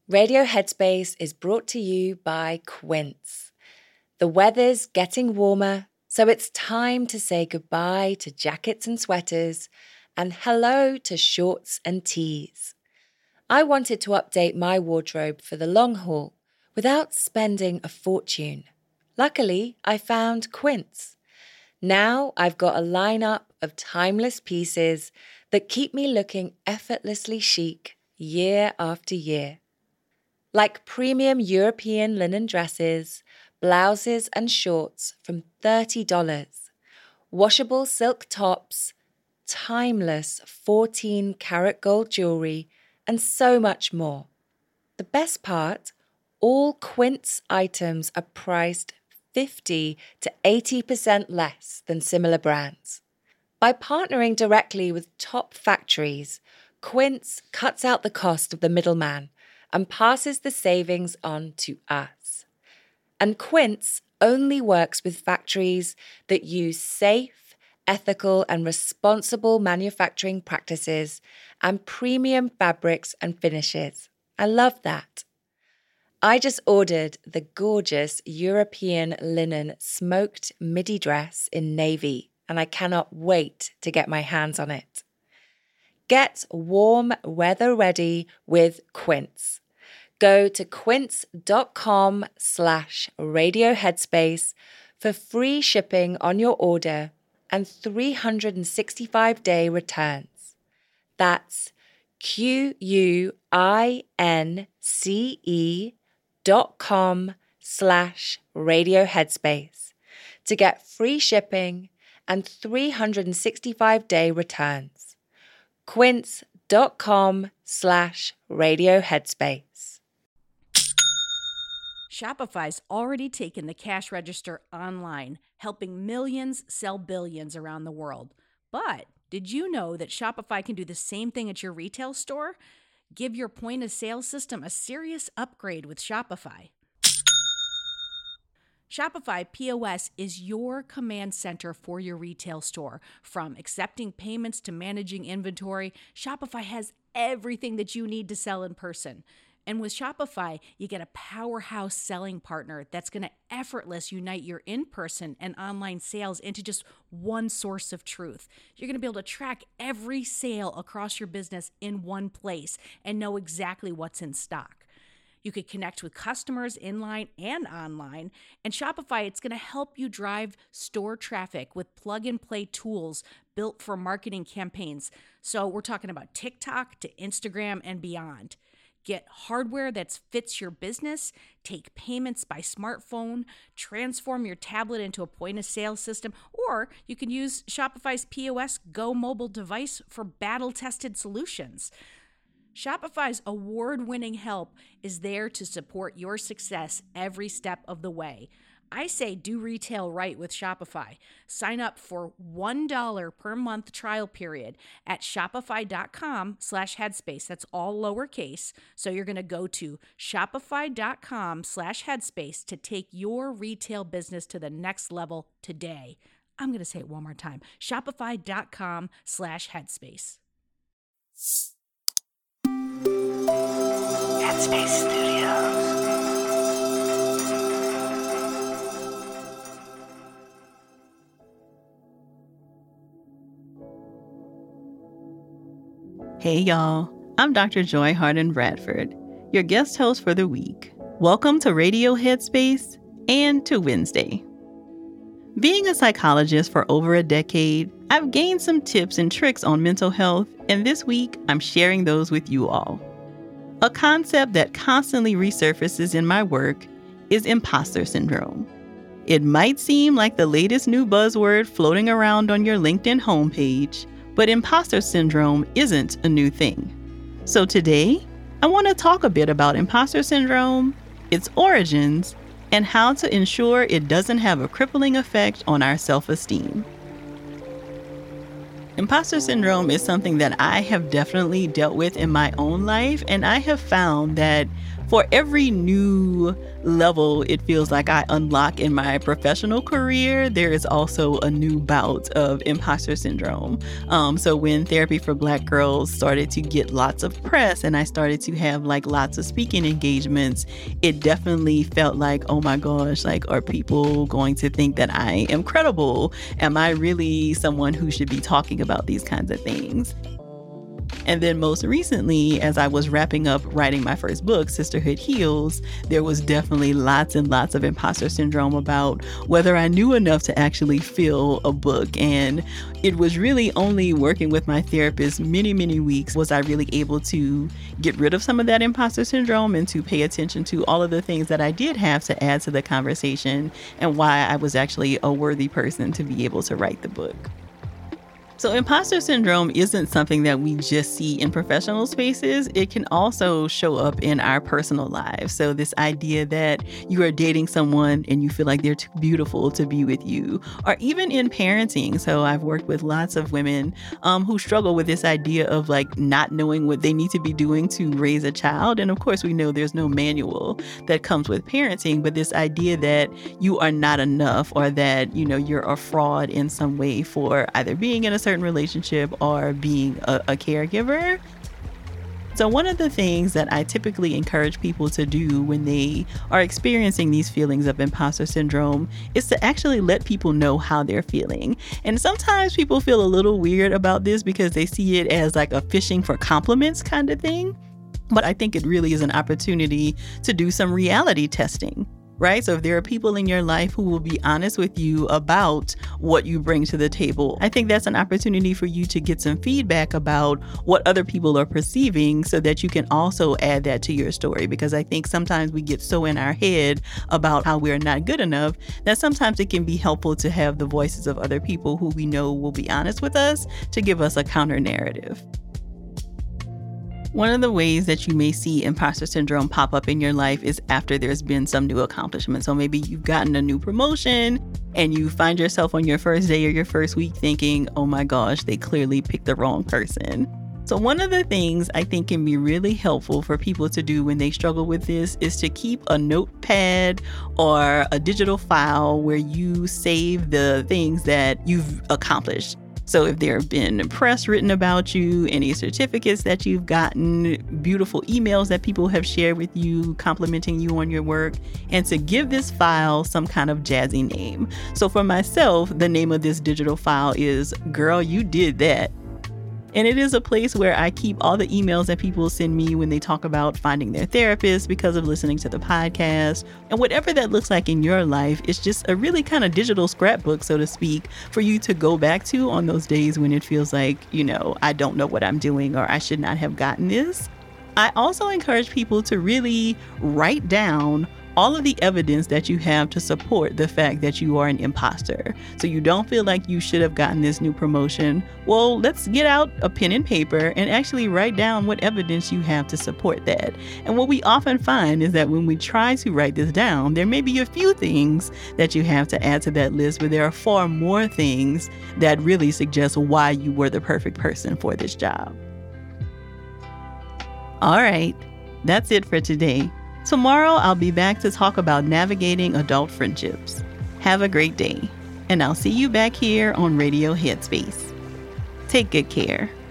Radio Headspace is brought to you by Quince. The weather's getting warmer, so it's time to say goodbye to jackets and sweaters and hello to shorts and tees. I wanted to update my wardrobe for the long haul without spending a fortune. Luckily, I found Quince. Now I've got a lineup of timeless pieces that keep me looking effortlessly chic year after year. Like premium European linen dresses, blouses and shorts from $30, washable silk tops, timeless 14-karat gold jewelry, and so much more. The best part, all Quince items are priced 50 to 80% less than similar brands. By partnering directly with top factories, Quince cuts out the cost of the middleman and passes the savings on to us. And Quince only works with factories that use safe, ethical, and responsible manufacturing practices and premium fabrics and finishes. I love that. I just ordered the gorgeous European linen smoked midi dress in navy, and I cannot wait to get my hands on it. Get warm weather ready with Quince. Go to quince.com/radioheadspace for free shipping on your order and 365-day returns. That's quince.com/radioheadspace to get free shipping and 365-day returns. quince.com/radioheadspace. Shopify's already taken the cash register online, helping millions sell billions around the world. But did you know that Shopify can do the same thing at your retail store? Give your point-of-sale system a serious upgrade with Shopify. Shopify POS is your command center for your retail store. From accepting payments to managing inventory, Shopify has everything that you need to sell in person. And with Shopify, you get a powerhouse selling partner that's going to effortlessly unite your in-person and online sales into just one source of truth. You're going to be able to track every sale across your business in one place and know exactly what's in stock. You could connect with customers inline and online. And Shopify, it's going to help you drive store traffic with plug-and-play tools built for marketing campaigns. So we're talking about TikTok to Instagram and beyond. Get hardware that fits your business, take payments by smartphone, transform your tablet into a point-of-sale system, or you can use Shopify's POS Go mobile device for battle-tested solutions. Shopify's award-winning help is there to support your success every step of the way. I say do retail right with Shopify. Sign up for $1 per month trial period at shopify.com/headspace. That's all lowercase. So you're going to go to shopify.com/headspace to take your retail business to the next level today. I'm going to say it one more time. Shopify.com/headspace. Headspace Studios. Hey y'all, I'm Dr. Joy Harden Bradford, your guest host for the week. Welcome to Radio Headspace and to Wednesday. Being a psychologist for over a decade, I've gained some tips and tricks on mental health, and this week I'm sharing those with you all. A concept that constantly resurfaces in my work is imposter syndrome. It might seem like the latest new buzzword floating around on your LinkedIn homepage, but imposter syndrome isn't a new thing. So today, I want to talk a bit about imposter syndrome, its origins, and how to ensure it doesn't have a crippling effect on our self-esteem. Imposter syndrome is something that I have definitely dealt with in my own life, and I have found that For every new level it feels like I unlock in my professional career, there is also a new bout of imposter syndrome. So when Therapy for Black Girls started to get lots of press and I started to have like lots of speaking engagements, it definitely felt like, oh my gosh, like, are people going to think that I am credible? Am I really someone who should be talking about these kinds of things? And then most recently, as I was wrapping up writing my first book, Sisterhood Heals, there was definitely lots and lots of imposter syndrome about whether I knew enough to actually fill a book. And it was really only working with my therapist many, many weeks was I really able to get rid of some of that imposter syndrome and to pay attention to all of the things that I did have to add to the conversation and why I was actually a worthy person to be able to write the book. So imposter syndrome isn't something that we just see in professional spaces. It can also show up in our personal lives. So this idea that you are dating someone and you feel like they're too beautiful to be with you, or even in parenting. So I've worked with lots of women who struggle with this idea of like not knowing what they need to be doing to raise a child. And of course, we know there's no manual that comes with parenting, but this idea that you are not enough or that, you know, you're a fraud in some way for either being in a certain relationship or being a caregiver. So one of the things that I typically encourage people to do when they are experiencing these feelings of imposter syndrome is to actually let people know how they're feeling. And sometimes people feel a little weird about this because they see it as like a fishing for compliments kind of thing. But I think it really is an opportunity to do some reality testing. Right? So if there are people in your life who will be honest with you about what you bring to the table, I think that's an opportunity for you to get some feedback about what other people are perceiving so that you can also add that to your story. Because I think sometimes we get so in our head about how we're not good enough that sometimes it can be helpful to have the voices of other people who we know will be honest with us to give us a counter narrative. One of the ways that you may see imposter syndrome pop up in your life is after there's been some new accomplishment. So maybe you've gotten a new promotion and you find yourself on your first day or your first week thinking, oh my gosh, they clearly picked the wrong person. So one of the things I think can be really helpful for people to do when they struggle with this is to keep a notepad or a digital file where you save the things that you've accomplished. So if there have been press written about you, any certificates that you've gotten, beautiful emails that people have shared with you, complimenting you on your work, and to give this file some kind of jazzy name. So for myself, the name of this digital file is Girl, You Did That. And it is a place where I keep all the emails that people send me when they talk about finding their therapist because of listening to the podcast. And whatever that looks like in your life, it's just a really kind of digital scrapbook, so to speak, for you to go back to on those days when it feels like, you know, I don't know what I'm doing or I should not have gotten this. I also encourage people to really write down all of the evidence that you have to support the fact that you are an imposter. So you don't feel like you should have gotten this new promotion. Well, let's get out a pen and paper and actually write down what evidence you have to support that. And what we often find is that when we try to write this down, there may be a few things that you have to add to that list, but there are far more things that really suggest why you were the perfect person for this job. All right, that's it for today. Tomorrow, I'll be back to talk about navigating adult friendships. Have a great day, and I'll see you back here on Radio Headspace. Take good care.